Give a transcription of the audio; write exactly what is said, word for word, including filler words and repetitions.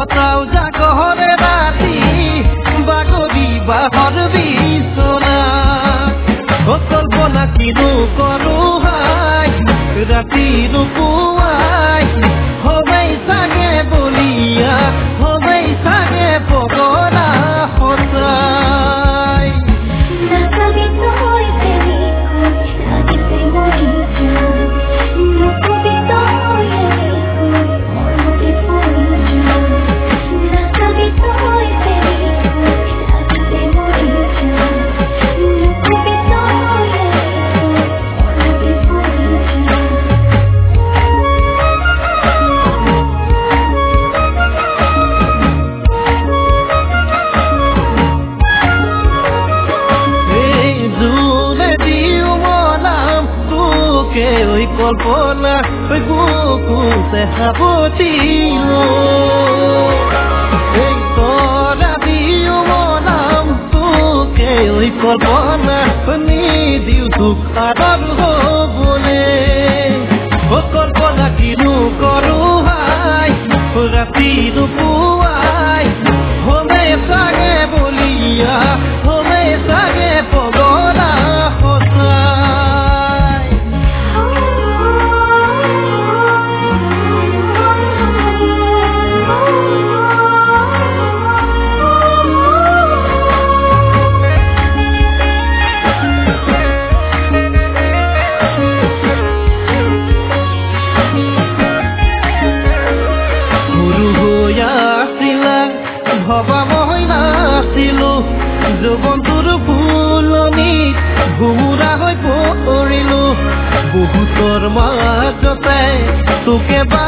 কটাও জাগরে রাতি বাগৰি বাহৰ বিছনা কল্পনা কিনো কৰো হাই ৰাতি নুপুৱাই হবেই চাগে বলিয়া হবেই চাগে পগলা সঁচাই কল্পনা বুকুতে সাবতিলো এই তৰা দিও মনাম তোকে ওই কল্পনা নিদিও তোক আদৰ হবলে ও কল্পনা কিনো কৰো হাই ৰাতি নুপুৱাই হমে চাগে বলিয়া হমে চাগে পগলা সঁচাই ভবা মই নাছিলো যৌৱনটোৰ ফুলনিত ঘুমুৰা হৈ পৰিলো বহুতৰ মাজতে তোকে